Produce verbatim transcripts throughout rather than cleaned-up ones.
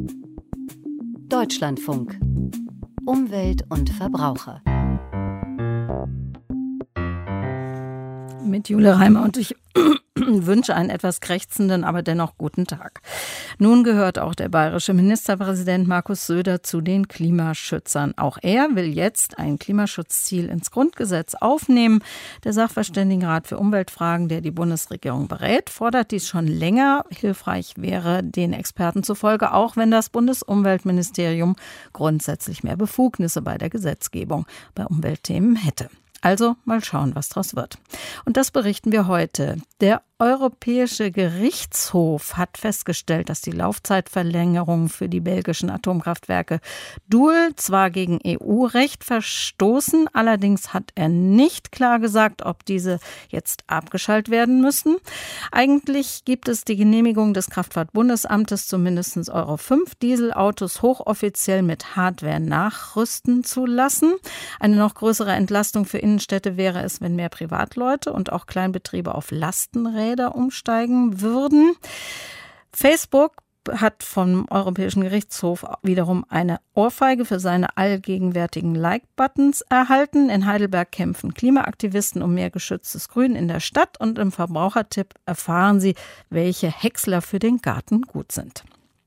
Deutschlandfunk. Umwelt und Verbraucher. Mit Jule Reimer und ich wünsche einen etwas krächzenden, aber dennoch guten Tag. Nun gehört auch der bayerische Ministerpräsident Markus Söder zu den Klimaschützern. Auch er will jetzt ein Klimaschutzziel ins Grundgesetz aufnehmen. Der Sachverständigenrat für Umweltfragen, der die Bundesregierung berät, fordert dies schon länger. Hilfreich wäre den Experten zufolge auch, wenn das Bundesumweltministerium grundsätzlich mehr Befugnisse bei der Gesetzgebung bei Umweltthemen hätte. Also mal schauen, was draus wird. Und das berichten wir heute. Der Europäische Gerichtshof hat festgestellt, dass die Laufzeitverlängerung für die belgischen Atomkraftwerke Doel zwar gegen E U-Recht verstoßen, allerdings hat er nicht klar gesagt, ob diese jetzt abgeschaltet werden müssen. Eigentlich gibt es die Genehmigung des Kraftfahrtbundesamtes, zumindest Euro fünf Dieselautos hochoffiziell mit Hardware nachrüsten zu lassen. Eine noch größere Entlastung für Innenstädte wäre es, wenn mehr Privatleute und auch Kleinbetriebe auf Lastenräder umsteigen würden. Facebook hat vom Europäischen Gerichtshof wiederum eine Ohrfeige für seine allgegenwärtigen Like-Buttons erhalten. In Heidelberg kämpfen Klimaaktivisten um mehr geschütztes Grün in der Stadt und im Verbrauchertipp erfahren Sie, welche Häcksler für den Garten gut sind.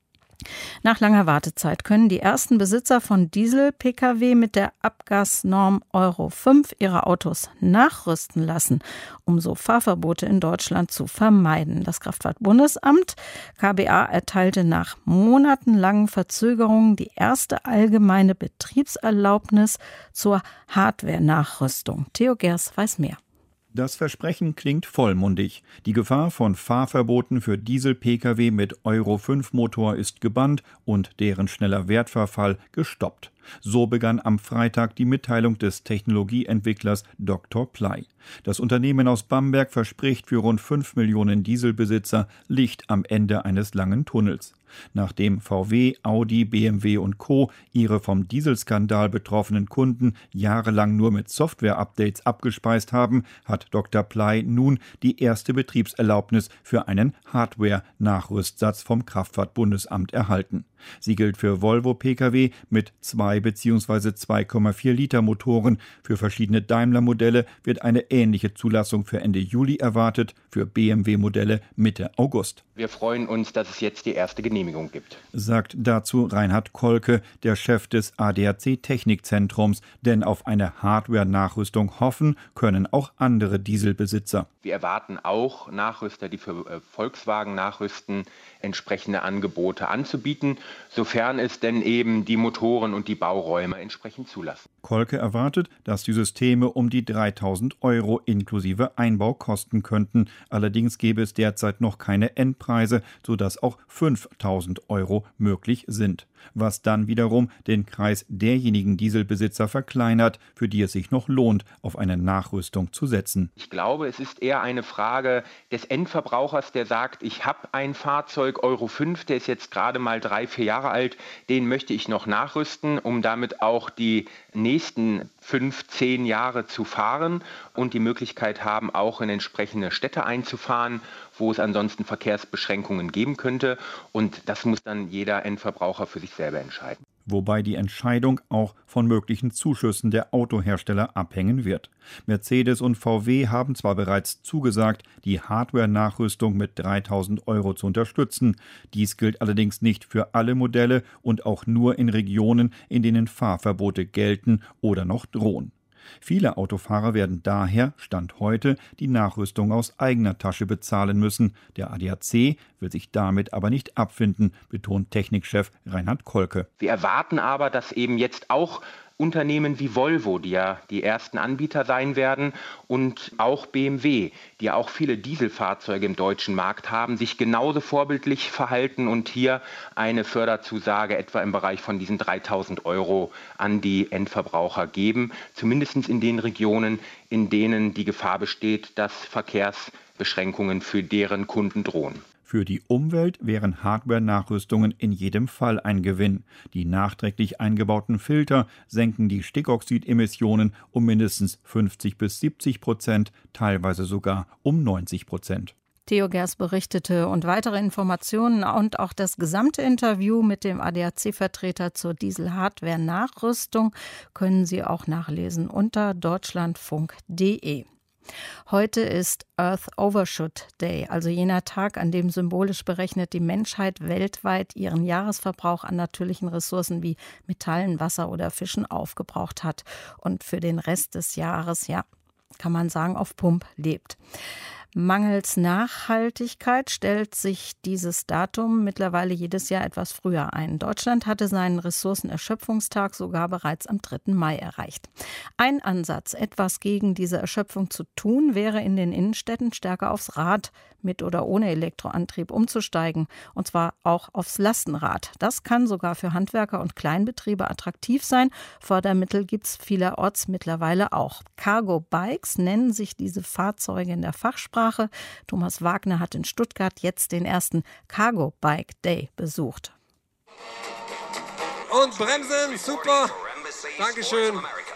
Nach langer Wartezeit können die ersten Besitzer von Diesel-Pkw mit der Abgasnorm Euro fünf ihre Autos nachrüsten lassen, um so Fahrverbote in Deutschland zu vermeiden. Das Kraftfahrtbundesamt K B A erteilte nach monatelangen Verzögerungen die erste allgemeine Betriebserlaubnis zur Hardware-Nachrüstung. Theo Gers weiß mehr. Das Versprechen klingt vollmundig. Die Gefahr von Fahrverboten für Diesel-Pkw mit Euro fünf Motor ist gebannt und deren schneller Wertverfall gestoppt. So begann am Freitag die Mitteilung des Technologieentwicklers Doktor Pley. Das Unternehmen aus Bamberg verspricht für rund fünf Millionen Dieselbesitzer Licht am Ende eines langen Tunnels. Nachdem V W, Audi, B M W und Co. ihre vom Dieselskandal betroffenen Kunden jahrelang nur mit Software-Updates abgespeist haben, hat Doktor Pley nun die erste Betriebserlaubnis für einen Hardware-Nachrüstsatz vom Kraftfahrtbundesamt erhalten. Sie gilt für Volvo-Pkw mit zwei bzw. zwei Komma vier Liter Motoren. Für verschiedene Daimler-Modelle wird eine ähnliche Zulassung für Ende Juli erwartet, für B M W-Modelle Mitte August. Wir freuen uns, dass es jetzt die erste Genehmigung gibt, sagt dazu Reinhard Kolke, der Chef des A D A C-Technikzentrums. Denn auf eine Hardware-Nachrüstung hoffen können auch andere Dieselbesitzer. Wir erwarten auch Nachrüster, die für Volkswagen nachrüsten, entsprechende Angebote anzubieten, sofern es denn eben die Motoren und die Bauräume entsprechend zulassen. Kolke erwartet, dass die Systeme um die dreitausend Euro inklusive Einbau kosten könnten. Allerdings gäbe es derzeit noch keine Endpreise, sodass auch fünftausend Euro möglich sind. Was dann wiederum den Kreis derjenigen Dieselbesitzer verkleinert, für die es sich noch lohnt, auf eine Nachrüstung zu setzen. Ich glaube, es ist eher eine Frage des Endverbrauchers, der sagt, ich habe ein Fahrzeug Euro fünf, der ist jetzt gerade mal drei, vier Jahre alt, den möchte ich noch nachrüsten, um damit auch die nächsten fünf, zehn Jahre zu fahren und die Möglichkeit haben, auch in entsprechende Städte einzufahren, wo es ansonsten Verkehrsbeschränkungen geben könnte. Und das muss dann jeder Endverbraucher für sich selber entscheiden. Wobei die Entscheidung auch von möglichen Zuschüssen der Autohersteller abhängen wird. Mercedes und V W haben zwar bereits zugesagt, die Hardware-Nachrüstung mit dreitausend Euro zu unterstützen. Dies gilt allerdings nicht für alle Modelle und auch nur in Regionen, in denen Fahrverbote gelten oder noch drohen. Viele Autofahrer werden daher, Stand heute, die Nachrüstung aus eigener Tasche bezahlen müssen. Der A D A C will sich damit aber nicht abfinden, betont Technikchef Reinhard Kolke. Wir erwarten aber, dass eben jetzt auch Unternehmen wie Volvo, die ja die ersten Anbieter sein werden, und auch B M W, die ja auch viele Dieselfahrzeuge im deutschen Markt haben, sich genauso vorbildlich verhalten und hier eine Förderzusage etwa im Bereich von diesen dreitausend Euro an die Endverbraucher geben, zumindest in den Regionen, in denen die Gefahr besteht, dass Verkehrsbeschränkungen für deren Kunden drohen. Für die Umwelt wären Hardware-Nachrüstungen in jedem Fall ein Gewinn. Die nachträglich eingebauten Filter senken die Stickoxidemissionen um mindestens fünfzig bis siebzig Prozent, teilweise sogar um neunzig Prozent. Theo Gers berichtete und weitere Informationen und auch das gesamte Interview mit dem A D A C-Vertreter zur Diesel-Hardware-Nachrüstung können Sie auch nachlesen unter deutschlandfunk punkt de. Heute ist Earth Overshoot Day, also jener Tag, an dem symbolisch berechnet die Menschheit weltweit ihren Jahresverbrauch an natürlichen Ressourcen wie Metallen, Wasser oder Fischen aufgebraucht hat und für den Rest des Jahres, ja, kann man sagen, auf Pump lebt. Mangels Nachhaltigkeit stellt sich dieses Datum mittlerweile jedes Jahr etwas früher ein. Deutschland hatte seinen Ressourcenerschöpfungstag sogar bereits am dritten Mai erreicht. Ein Ansatz, etwas gegen diese Erschöpfung zu tun, wäre in den Innenstädten stärker aufs Rad mit oder ohne Elektroantrieb umzusteigen, und zwar auch aufs Lastenrad. Das kann sogar für Handwerker und Kleinbetriebe attraktiv sein. Fördermittel gibt es vielerorts mittlerweile auch. Cargo-Bikes nennen sich diese Fahrzeuge in der Fachsprache. Thomas Wagner hat in Stuttgart jetzt den ersten Cargo-Bike Day besucht. Und bremsen, super, Dankeschön.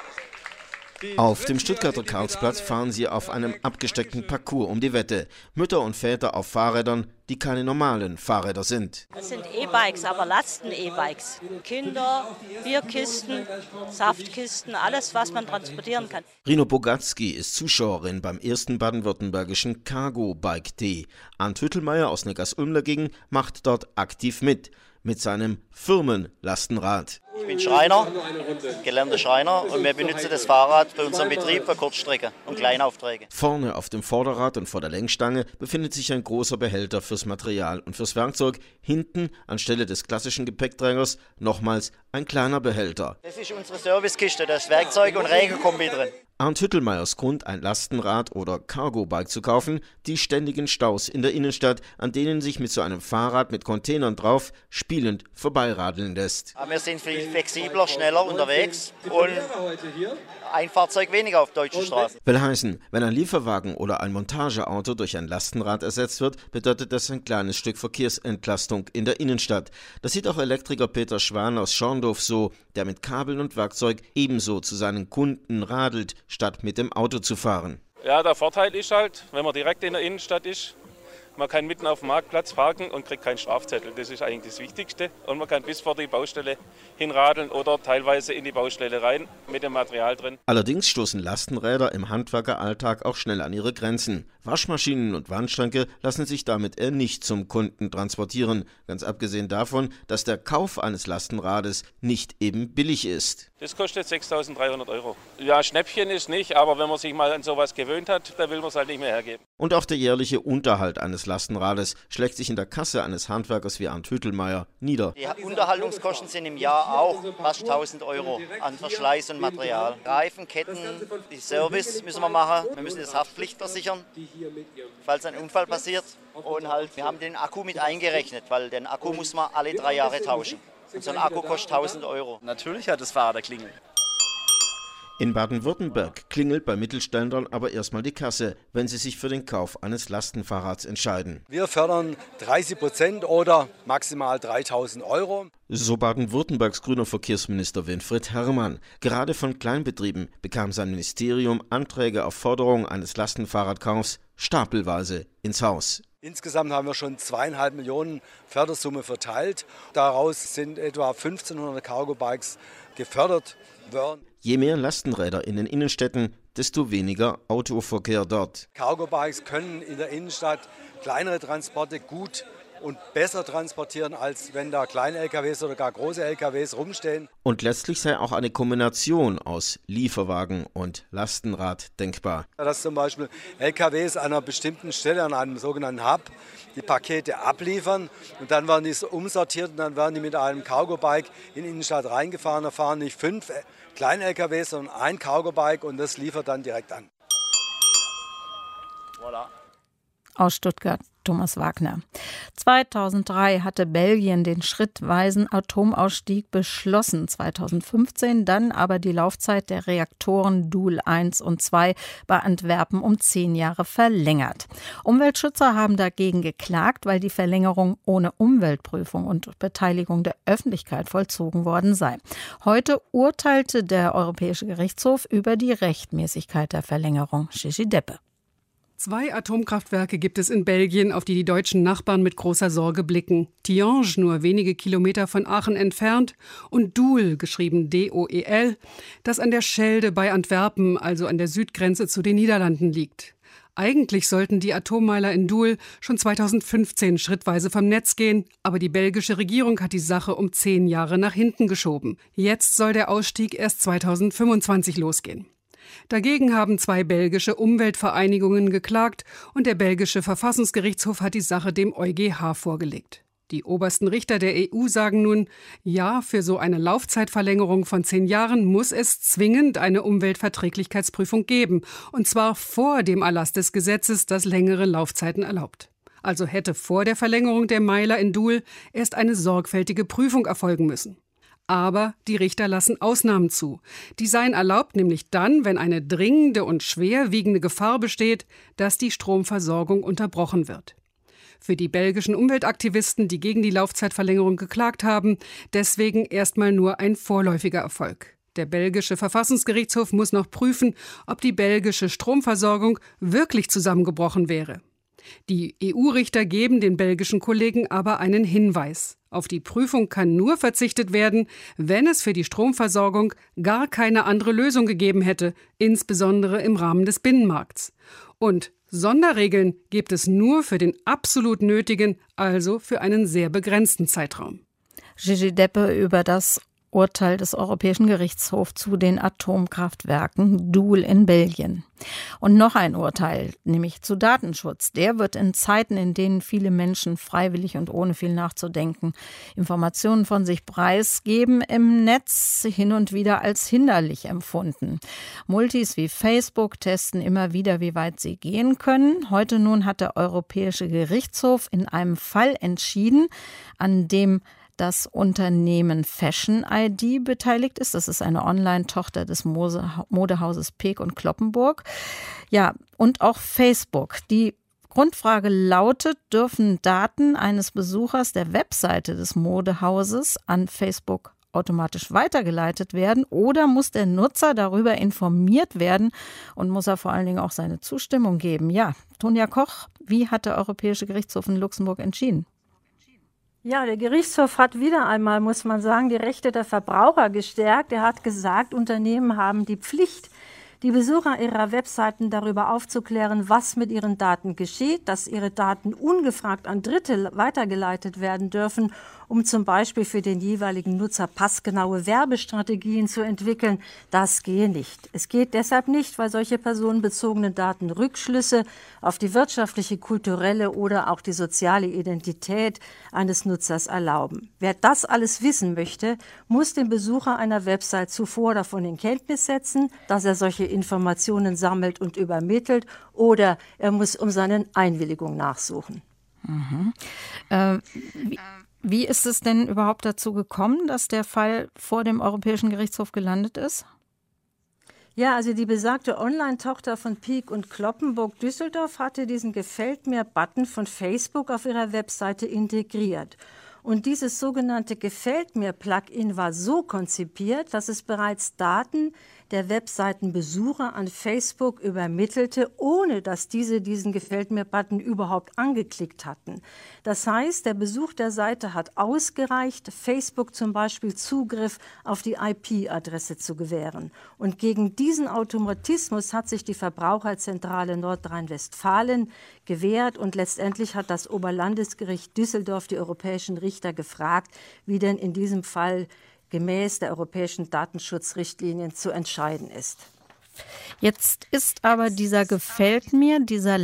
Auf dem Stuttgarter Karlsplatz fahren sie auf einem abgesteckten Parcours um die Wette. Mütter und Väter auf Fahrrädern, die keine normalen Fahrräder sind. Das sind E-Bikes, aber Lasten-E-Bikes. Kinder, Bierkisten, Saftkisten, alles, was man transportieren kann. Rino Bogatski ist Zuschauerin beim ersten baden-württembergischen Cargo-Bike Day. Arndt Hüttelmeier aus Neckars-Ulm dagegen macht dort aktiv mit, mit seinem Firmenlastenrad. Ich bin Schreiner, gelernter Schreiner, und wir benutzen das Fahrrad bei unserem Betrieb für Kurzstrecke und Kleinaufträge. Vorne auf dem Vorderrad und vor der Lenkstange befindet sich ein großer Behälter fürs Material und fürs Werkzeug. Hinten, anstelle des klassischen Gepäckträgers, nochmals ein kleiner Behälter. Das ist unsere Servicekiste, da ist Werkzeug und Regenkombi drin. Arndt Hüttelmeiers Grund, ein Lastenrad oder Cargo-Bike zu kaufen, die ständigen Staus in der Innenstadt, an denen sich mit so einem Fahrrad mit Containern drauf spielend vorbeiradeln lässt. Wir sind viel flexibler, schneller unterwegs und ein Fahrzeug weniger auf deutschen Straßen. Will heißen, wenn ein Lieferwagen oder ein Montageauto durch ein Lastenrad ersetzt wird, bedeutet das ein kleines Stück Verkehrsentlastung in der Innenstadt. Das sieht auch Elektriker Peter Schwan aus Schorndorf so, der mit Kabeln und Werkzeug ebenso zu seinen Kunden radelt, statt mit dem Auto zu fahren. Ja, der Vorteil ist halt, wenn man direkt in der Innenstadt ist, man kann mitten auf dem Marktplatz parken und kriegt keinen Strafzettel. Das ist eigentlich das Wichtigste. Und man kann bis vor die Baustelle hinradeln oder teilweise in die Baustelle rein mit dem Material drin. Allerdings stoßen Lastenräder im Handwerkeralltag auch schnell an ihre Grenzen. Waschmaschinen und Wandschränke lassen sich damit eher nicht zum Kunden transportieren. Ganz abgesehen davon, dass der Kauf eines Lastenrades nicht eben billig ist. Das kostet sechstausenddreihundert Euro. Ja, Schnäppchen ist nicht, aber wenn man sich mal an sowas gewöhnt hat, dann will man es halt nicht mehr hergeben. Und auch der jährliche Unterhalt eines Lastenrades schlägt sich in der Kasse eines Handwerkers wie Arndt Hüttelmeier nieder. Die Unterhaltungskosten sind im Jahr auch fast tausend Euro an Verschleiß und Material. Reifen, Ketten, die Service müssen wir machen. Wir müssen das Haftpflicht versichern, falls ein Unfall passiert. Und halt, wir haben den Akku mit eingerechnet, weil den Akku muss man alle drei Jahre tauschen. Und so ein Akku kostet tausend Euro. Natürlich hat das Fahrrad eine Klingel. In Baden-Württemberg klingelt bei Mittelständlern aber erstmal die Kasse, wenn sie sich für den Kauf eines Lastenfahrrads entscheiden. Wir fördern dreißig Prozent oder maximal dreitausend Euro. So Baden-Württembergs grüner Verkehrsminister Winfried Herrmann. Gerade von Kleinbetrieben bekam sein Ministerium Anträge auf Forderung eines Lastenfahrradkaufs stapelweise ins Haus. Insgesamt haben wir schon zweieinhalb Millionen Fördersumme verteilt. Daraus sind etwa fünfzehnhundert Cargo-Bikes gefördert worden. Je mehr Lastenräder in den Innenstädten, desto weniger Autoverkehr dort. Cargo-Bikes können in der Innenstadt kleinere Transporte gut und besser transportieren, als wenn da kleine L K Ws oder gar große L K Ws rumstehen. Und letztlich sei auch eine Kombination aus Lieferwagen und Lastenrad denkbar. Dass zum Beispiel L K Ws an einer bestimmten Stelle, an einem sogenannten Hub, die Pakete abliefern und dann werden die umsortiert und dann werden die mit einem Cargo-Bike in die Innenstadt reingefahren. Da fahren nicht fünf kleine L K Ws, sondern ein Cargo-Bike und das liefert dann direkt an. Voilà. Aus Stuttgart, Thomas Wagner. zweitausenddrei hatte Belgien den schrittweisen Atomausstieg beschlossen, zweitausendfünfzehn dann aber die Laufzeit der Reaktoren Doel eins und zwei bei Antwerpen um zehn Jahre verlängert. Umweltschützer haben dagegen geklagt, weil die Verlängerung ohne Umweltprüfung und Beteiligung der Öffentlichkeit vollzogen worden sei. Heute urteilte der Europäische Gerichtshof über die Rechtmäßigkeit der Verlängerung. Gigi Deppe. Zwei Atomkraftwerke gibt es in Belgien, auf die die deutschen Nachbarn mit großer Sorge blicken. Tihange, nur wenige Kilometer von Aachen entfernt, und Doel, geschrieben D O E L, das an der Schelde bei Antwerpen, also an der Südgrenze zu den Niederlanden liegt. Eigentlich sollten die Atommeiler in Doel schon zweitausendfünfzehn schrittweise vom Netz gehen, aber die belgische Regierung hat die Sache um zehn Jahre nach hinten geschoben. Jetzt soll der Ausstieg erst zweitausendfünfundzwanzig losgehen. Dagegen haben zwei belgische Umweltvereinigungen geklagt und der belgische Verfassungsgerichtshof hat die Sache dem EuGH vorgelegt. Die obersten Richter der E U sagen nun, ja, für so eine Laufzeitverlängerung von zehn Jahren muss es zwingend eine Umweltverträglichkeitsprüfung geben, und zwar vor dem Erlass des Gesetzes, das längere Laufzeiten erlaubt. Also hätte vor der Verlängerung der Meiler in Doel erst eine sorgfältige Prüfung erfolgen müssen. Aber die Richter lassen Ausnahmen zu. Die seien erlaubt nämlich dann, wenn eine dringende und schwerwiegende Gefahr besteht, dass die Stromversorgung unterbrochen wird. Für die belgischen Umweltaktivisten, die gegen die Laufzeitverlängerung geklagt haben, deswegen erstmal nur ein vorläufiger Erfolg. Der belgische Verfassungsgerichtshof muss noch prüfen, ob die belgische Stromversorgung wirklich zusammengebrochen wäre. Die E U-Richter geben den belgischen Kollegen aber einen Hinweis. Auf die Prüfung kann nur verzichtet werden, wenn es für die Stromversorgung gar keine andere Lösung gegeben hätte, insbesondere im Rahmen des Binnenmarkts. Und Sonderregeln gibt es nur für den absolut nötigen, also für einen sehr begrenzten Zeitraum. Gigi Deppe über das Urteil des Europäischen Gerichtshofs zu den Atomkraftwerken Doel in Belgien. Und noch ein Urteil, nämlich zu Datenschutz. Der wird in Zeiten, in denen viele Menschen freiwillig und ohne viel nachzudenken Informationen von sich preisgeben, im Netz hin und wieder als hinderlich empfunden. Multis wie Facebook testen immer wieder, wie weit sie gehen können. Heute nun hat der Europäische Gerichtshof in einem Fall entschieden, an dem das Unternehmen Fashion I D beteiligt ist. Das ist eine Online-Tochter des Modehauses Peek und Cloppenburg. Ja, und auch Facebook. Die Grundfrage lautet, dürfen Daten eines Besuchers der Webseite des Modehauses an Facebook automatisch weitergeleitet werden oder muss der Nutzer darüber informiert werden und muss er vor allen Dingen auch seine Zustimmung geben? Ja, Tonja Koch, wie hat der Europäische Gerichtshof in Luxemburg entschieden? Ja, der Gerichtshof hat wieder einmal, muss man sagen, die Rechte der Verbraucher gestärkt. Er hat gesagt, Unternehmen haben die Pflicht, die Besucher ihrer Webseiten darüber aufzuklären, was mit ihren Daten geschieht, dass ihre Daten ungefragt an Dritte weitergeleitet werden dürfen, um zum Beispiel für den jeweiligen Nutzer passgenaue Werbestrategien zu entwickeln. Das gehe nicht. Es geht deshalb nicht, weil solche personenbezogenen Daten Rückschlüsse auf die wirtschaftliche, kulturelle oder auch die soziale Identität eines Nutzers erlauben. Wer das alles wissen möchte, muss den Besucher einer Website zuvor davon in Kenntnis setzen, dass er solche Informationen sammelt und übermittelt, oder er muss um seine Einwilligung nachsuchen. Mhm. Äh, wie Wie ist es denn überhaupt dazu gekommen, dass der Fall vor dem Europäischen Gerichtshof gelandet ist? Ja, also die besagte Online-Tochter von Peek und Cloppenburg Düsseldorf hatte diesen Gefällt mir-Button von Facebook auf ihrer Webseite integriert. Und dieses sogenannte Gefällt mir-Plugin war so konzipiert, dass es bereits Daten der Webseitenbesucher an Facebook übermittelte, ohne dass diese diesen Gefällt mir-Button überhaupt angeklickt hatten. Das heißt, der Besuch der Seite hat ausgereicht, Facebook zum Beispiel Zugriff auf die I P-Adresse zu gewähren. Und gegen diesen Automatismus hat sich die Verbraucherzentrale Nordrhein-Westfalen gewehrt und letztendlich hat das Oberlandesgericht Düsseldorf die europäischen Richter gefragt, wie denn in diesem Fall gemäß der europäischen Datenschutzrichtlinien zu entscheiden ist. Jetzt ist aber dieser Gefällt mir, dieser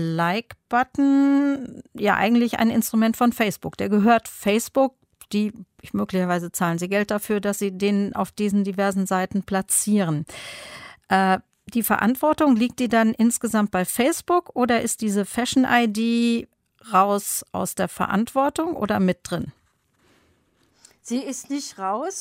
Like-Button ja eigentlich ein Instrument von Facebook. Der gehört Facebook, die möglicherweise zahlen sie Geld dafür, dass sie den auf diesen diversen Seiten platzieren. Äh, die Verantwortung, liegt die dann insgesamt bei Facebook oder ist diese Fashion I D raus aus der Verantwortung oder mit drin? Sie ist nicht raus.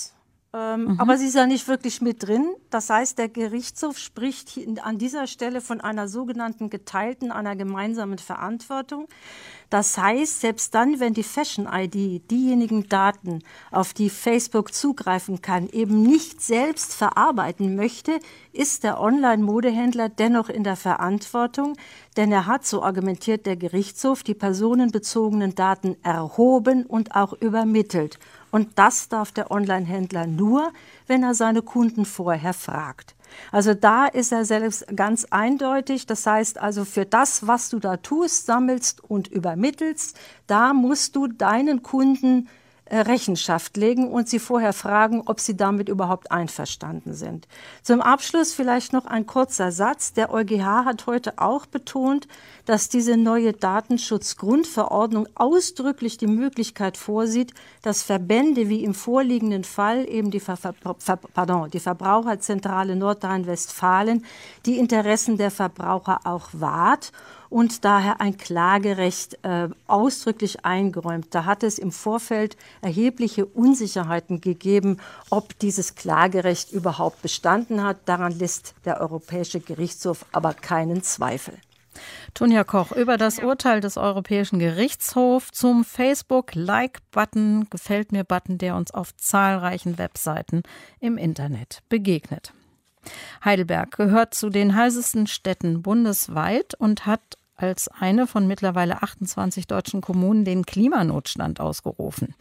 Ähm, Mhm. Aber sie ist ja nicht wirklich mit drin. Das heißt, der Gerichtshof spricht hier an dieser Stelle von einer sogenannten geteilten, einer gemeinsamen Verantwortung. Das heißt, selbst dann, wenn die Fashion-I D diejenigen Daten, auf die Facebook zugreifen kann, eben nicht selbst verarbeiten möchte, ist der Online-Modehändler dennoch in der Verantwortung, denn er hat, so argumentiert der Gerichtshof, die personenbezogenen Daten erhoben und auch übermittelt. Und das darf der Online-Händler nur, wenn er seine Kunden vorher fragt. Also da ist er selbst ganz eindeutig. Das heißt also, für das, was du da tust, sammelst und übermittelst, da musst du deinen Kunden Rechenschaft legen und sie vorher fragen, ob sie damit überhaupt einverstanden sind. Zum Abschluss vielleicht noch ein kurzer Satz. Der EuGH hat heute auch betont, dass diese neue Datenschutzgrundverordnung ausdrücklich die Möglichkeit vorsieht, dass Verbände wie im vorliegenden Fall eben die, Ver Ver Pardon, die Verbraucherzentrale Nordrhein-Westfalen die Interessen der Verbraucher auch wahrt und daher ein Klagerecht äh, ausdrücklich eingeräumt. Da hat es im Vorfeld erhebliche Unsicherheiten gegeben, ob dieses Klagerecht überhaupt bestanden hat. Daran lässt der Europäische Gerichtshof aber keinen Zweifel. Tunja Koch über das Urteil des Europäischen Gerichtshofs zum Facebook-Like-Button, Gefällt mir-Button, der uns auf zahlreichen Webseiten im Internet begegnet. Heidelberg gehört zu den heißesten Städten bundesweit und hat als eine von mittlerweile achtundzwanzig deutschen Kommunen den Klimanotstand ausgerufen.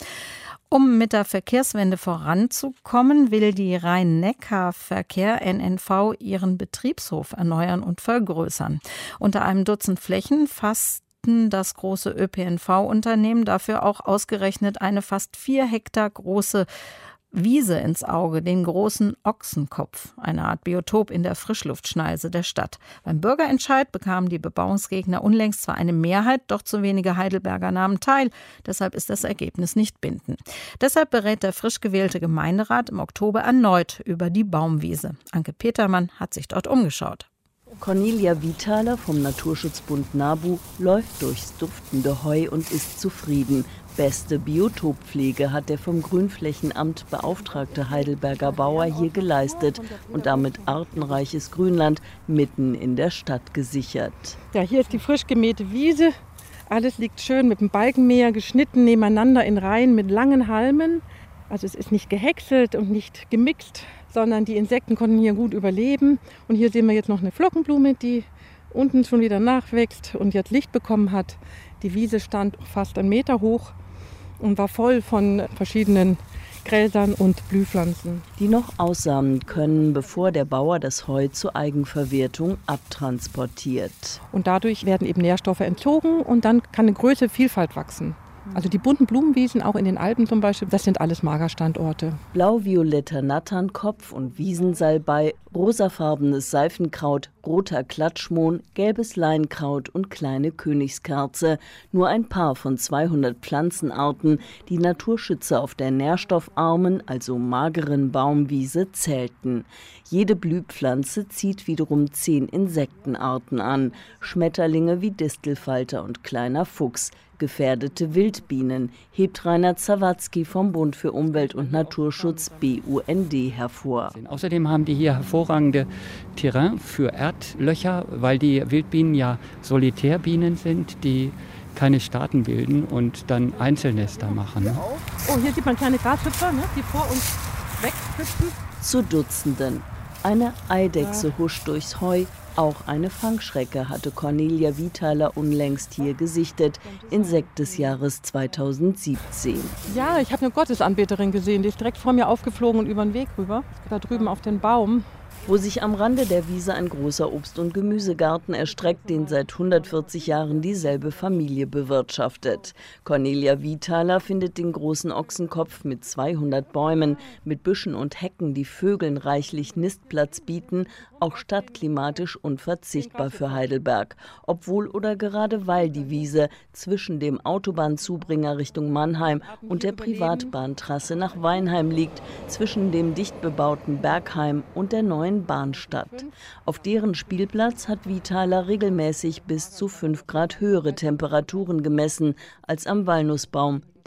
Um mit der Verkehrswende voranzukommen, will die Rhein-Neckar-Verkehr N N V ihren Betriebshof erneuern und vergrößern. Unter einem Dutzend Flächen fassten das große Ö P N V-Unternehmen dafür auch ausgerechnet eine fast vier Hektar große Wiese ins Auge, den großen Ochsenkopf, eine Art Biotop in der Frischluftschneise der Stadt. Beim Bürgerentscheid bekamen die Bebauungsgegner unlängst zwar eine Mehrheit, doch zu wenige Heidelberger nahmen teil. Deshalb ist das Ergebnis nicht bindend. Deshalb berät der frisch gewählte Gemeinderat im Oktober erneut über die Baumwiese. Anke Petermann hat sich dort umgeschaut. Cornelia Withaler vom Naturschutzbund NABU läuft durchs duftende Heu und ist zufrieden. Beste Biotoppflege hat der vom Grünflächenamt beauftragte Heidelberger Bauer hier geleistet und damit artenreiches Grünland mitten in der Stadt gesichert. Ja, hier ist die frisch gemähte Wiese. Alles liegt schön mit dem Balkenmäher geschnitten nebeneinander in Reihen mit langen Halmen. Also es ist nicht gehäckselt und nicht gemixt, sondern die Insekten konnten hier gut überleben. Und hier sehen wir jetzt noch eine Flockenblume, die unten schon wieder nachwächst und jetzt Licht bekommen hat. Die Wiese stand fast einen Meter hoch und war voll von verschiedenen Gräsern und Blühpflanzen. Die noch aussamen können, bevor der Bauer das Heu zur Eigenverwertung abtransportiert. Und dadurch werden eben Nährstoffe entzogen und dann kann eine größere Vielfalt wachsen. Also die bunten Blumenwiesen, auch in den Alpen zum Beispiel, das sind alles Magerstandorte. Blau-violetter Natternkopf und Wiesensalbei, rosafarbenes Seifenkraut, roter Klatschmohn, gelbes Leinkraut und kleine Königskerze. Nur ein paar von zweihundert Pflanzenarten, die Naturschützer auf der nährstoffarmen, also mageren Baumwiese zählten. Jede Blühpflanze zieht wiederum zehn Insektenarten an. Schmetterlinge wie Distelfalter und kleiner Fuchs. Gefährdete Wildbienen, hebt Rainer Zawatzki vom Bund für Umwelt und Naturschutz B U N D hervor. Außerdem haben die hier hervorragende Terrain für Erdlöcher, weil die Wildbienen ja Solitärbienen sind, die keine Staaten bilden und dann Einzelnester machen. Ne? Oh, hier sieht man kleine Grashüpfer, ne, die vor uns weghüpfen. Zu Dutzenden. Eine Eidechse huscht durchs Heu. Auch eine Fangschrecke hatte Cornelia Withaler unlängst hier gesichtet, Insekt des Jahres zweitausendsiebzehn. Ja, ich habe eine Gottesanbeterin gesehen, die ist direkt vor mir aufgeflogen und über den Weg rüber, da drüben auf den Baum. Wo sich am Rande der Wiese ein großer Obst- und Gemüsegarten erstreckt, den seit hundertvierzig Jahren dieselbe Familie bewirtschaftet. Cornelia Withaler findet den großen Ochsenkopf mit zweihundert Bäumen, mit Büschen und Hecken, die Vögeln reichlich Nistplatz bieten, auch stadtklimatisch unverzichtbar für Heidelberg. Obwohl oder gerade weil die Wiese zwischen dem Autobahnzubringer Richtung Mannheim und der Privatbahntrasse nach Weinheim liegt, zwischen dem dicht bebauten Bergheim und der neuen Bahnstadt. Auf deren Spielplatz hat Withaler regelmäßig bis zu fünf Grad höhere Temperaturen gemessen als am Walnussbaum,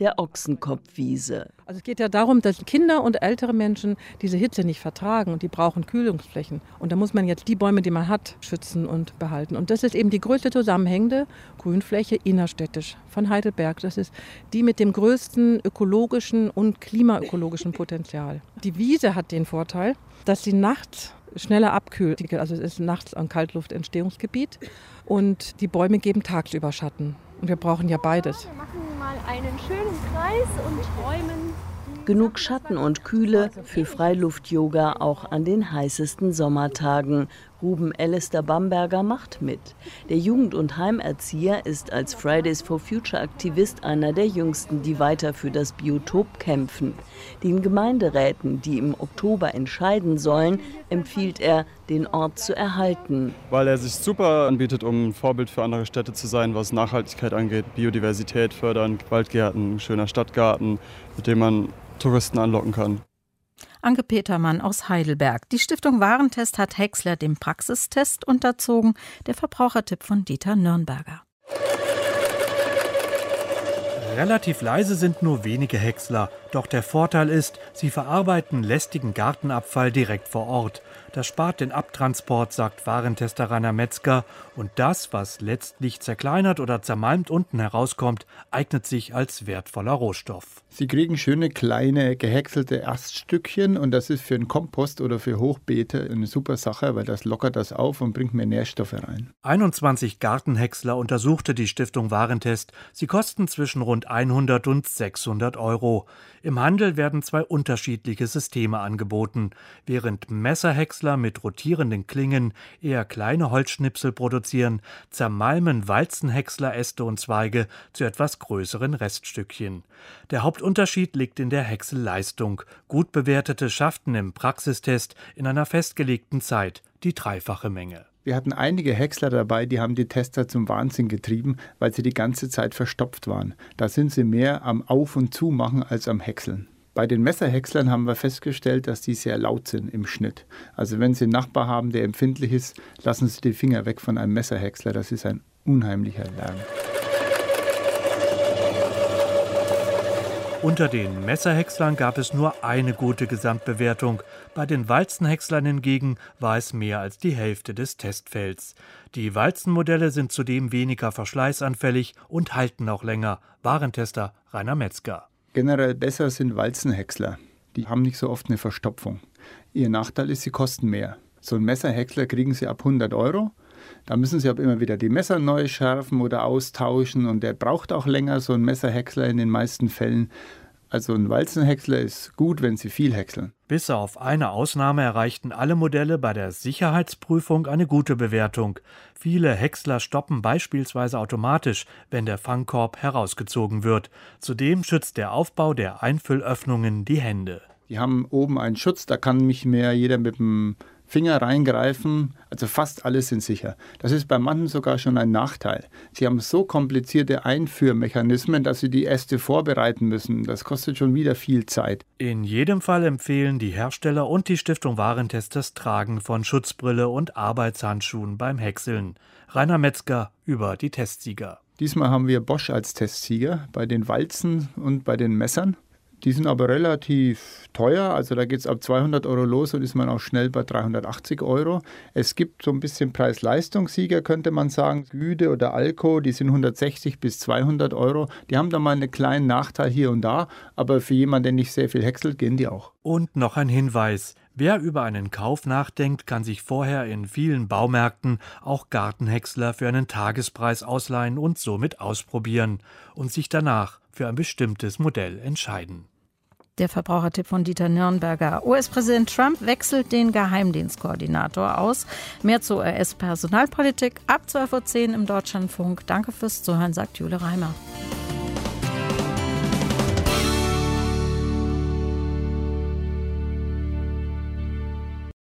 der Ochsenkopfwiese. Also es geht ja darum, dass Kinder und ältere Menschen diese Hitze nicht vertragen und die brauchen Kühlungsflächen. Und da muss man jetzt die Bäume, die man hat, schützen und behalten. Und das ist eben die größte zusammenhängende Grünfläche innerstädtisch von Heidelberg. Das ist die mit dem größten ökologischen und klimaökologischen Potenzial. Die Wiese hat den Vorteil, dass sie nachts schneller abkühlt. Also es ist nachts ein Kaltluftentstehungsgebiet und die Bäume geben tagsüber Schatten. Und wir brauchen ja beides. Wir machen mal einen schönen Kreis und räumen. Genug Schatten und Kühle für Freiluft-Yoga auch an den heißesten Sommertagen. Ruben Alistair Bamberger macht mit. Der Jugend- und Heimerzieher ist als Fridays for Future Aktivist einer der jüngsten, die weiter für das Biotop kämpfen. Den Gemeinderäten, die im Oktober entscheiden sollen, empfiehlt er, den Ort zu erhalten. Weil er sich super anbietet, um ein Vorbild für andere Städte zu sein, was Nachhaltigkeit angeht, Biodiversität fördern, Waldgärten, schöner Stadtgarten, mit dem man Touristen anlocken kann. Anke Petermann aus Heidelberg. Die Stiftung Warentest hat Häcksler dem Praxistest unterzogen. Der Verbrauchertipp von Dieter Nürnberger. Relativ leise sind nur wenige Häcksler. Doch der Vorteil ist, sie verarbeiten lästigen Gartenabfall direkt vor Ort. Das spart den Abtransport, sagt Warentester Rainer Metzger. Und das, was letztlich zerkleinert oder zermalmt unten herauskommt, eignet sich als wertvoller Rohstoff. Sie kriegen schöne kleine gehäckselte Aststückchen und das ist für einen Kompost oder für Hochbeete eine super Sache, weil das lockert das auf und bringt mehr Nährstoffe rein. einundzwanzig Gartenhäcksler untersuchte die Stiftung Warentest. Sie kosten zwischen rund hundert und sechshundert Euro. Im Handel werden zwei unterschiedliche Systeme angeboten. Während Messerhäcksler mit rotierenden Klingen eher kleine Holzschnipsel produzieren, zermalmen Walzenhäcksler Äste und Zweige zu etwas größeren Reststückchen. Der Hauptunterschied liegt in der Häckselleistung. Gut bewertete schafften im Praxistest in einer festgelegten Zeit die dreifache Menge. Wir hatten einige Häcksler dabei, die haben die Tester zum Wahnsinn getrieben, weil sie die ganze Zeit verstopft waren. Da sind sie mehr am Auf- und Zumachen als am Häckseln. Bei den Messerhäckslern haben wir festgestellt, dass die sehr laut sind im Schnitt. Also wenn Sie einen Nachbar haben, der empfindlich ist, lassen Sie die Finger weg von einem Messerhäcksler. Das ist ein unheimlicher Lärm. Unter den Messerhäckslern gab es nur eine gute Gesamtbewertung. Bei den Walzenhäckslern hingegen war es mehr als die Hälfte des Testfelds. Die Walzenmodelle sind zudem weniger verschleißanfällig und halten auch länger. Warentester Rainer Metzger. Generell besser sind Walzenhäcksler. Die haben nicht so oft eine Verstopfung. Ihr Nachteil ist, sie kosten mehr. So ein Messerhäcksler kriegen Sie ab hundert Euro. Da müssen Sie aber immer wieder die Messer neu schärfen oder austauschen und der braucht auch länger, so ein Messerhäcksler in den meisten Fällen. Also ein Walzenhäcksler ist gut, wenn Sie viel häckseln. Bis auf eine Ausnahme erreichten alle Modelle bei der Sicherheitsprüfung eine gute Bewertung. Viele Häcksler stoppen beispielsweise automatisch, wenn der Fangkorb herausgezogen wird. Zudem schützt der Aufbau der Einfüllöffnungen die Hände. Die haben oben einen Schutz, da kann nicht mehr jeder mit dem Finger reingreifen, also fast alle sind sicher. Das ist bei manchen sogar schon ein Nachteil. Sie haben so komplizierte Einführmechanismen, dass sie die Äste vorbereiten müssen. Das kostet schon wieder viel Zeit. In jedem Fall empfehlen die Hersteller und die Stiftung Warentest das Tragen von Schutzbrille und Arbeitshandschuhen beim Häckseln. Rainer Metzger über die Testsieger. Diesmal haben wir Bosch als Testsieger bei den Walzen und bei den Messern. Die sind aber relativ teuer, also da geht es ab zweihundert Euro los und ist man auch schnell bei dreihundertachtzig Euro. Es gibt so ein bisschen Preis-Leistungssieger, könnte man sagen. Güde oder Alco, die sind hundertsechzig bis zweihundert Euro. Die haben da mal einen kleinen Nachteil hier und da, aber für jemanden, der nicht sehr viel häckselt, gehen die auch. Und noch ein Hinweis. Wer über einen Kauf nachdenkt, kann sich vorher in vielen Baumärkten auch Gartenhäcksler für einen Tagespreis ausleihen und somit ausprobieren und sich danach für ein bestimmtes Modell entscheiden. Der Verbrauchertipp von Dieter Nürnberger. U S-Präsident Trump wechselt den Geheimdienstkoordinator aus. Mehr zur U S-Personalpolitik ab zwölf Uhr zehn im Deutschlandfunk. Danke fürs Zuhören, sagt Jule Reimer.